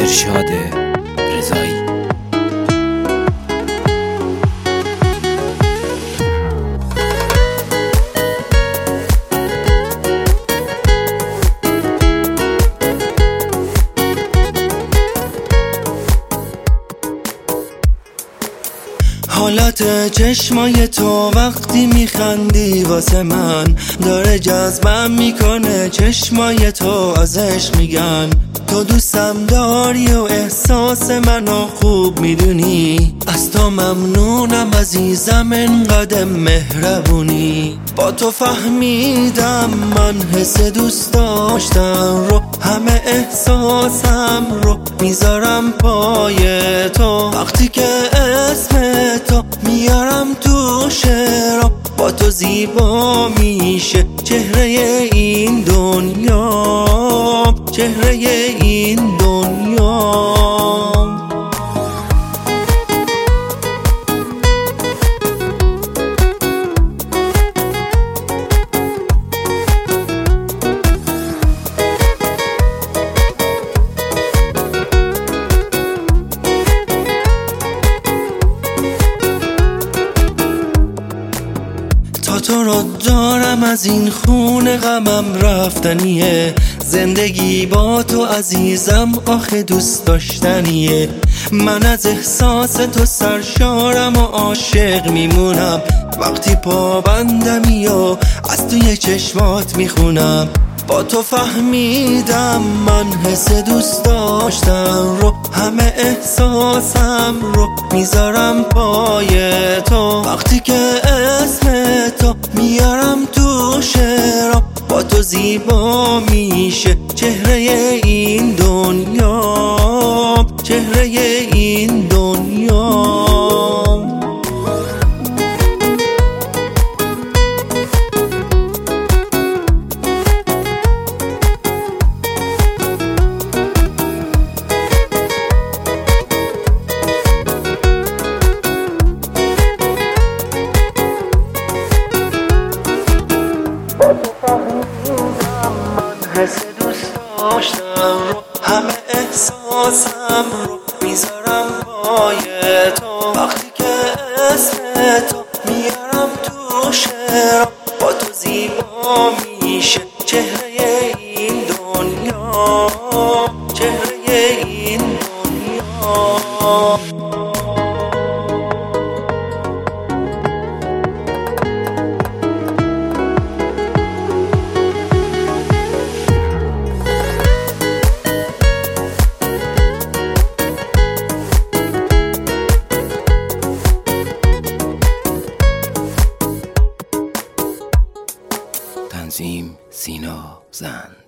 ارشاد رضایی. حالت چشمای تو وقتی میخندی واسه من داره جذبم میکنه. چشمای تو ازش میگن تو دوستم داری و احساس منو خوب میدونی. از تو ممنونم عزیزم انقدر مهربونی. با تو فهمیدم من حس دوست داشتن رو، همه احساسم رو میذارم پای تو. وقتی که اسم تو میارم تو شعرام با تو زیبا میشه چهره این دنیا، چهره این دنیا. تا تو رو دارم از این خونه غمم رفتنیه. زندگی با تو عزیزم آخه دوست داشتنیه. من از احساس تو سرشارم و عاشق میمونم. وقتی پابندمی و از توی چشمات میخونم. با تو فهمیدم من حس دوست داشتن رو، همه احساسم رو میذارم پای تو. وقتی که اسم تو میارم تو شعرام با تو زیبا میشه چهره این دنیا، چهره این دنیا. حس دوست داشتم رو، همه احساسم رو میذارم پای تو. وقتی که اسم تو میارم تو شعرام با تو زیبا میشه چهره این دنیا، چهره این دنیا. تنظیم سینا زند.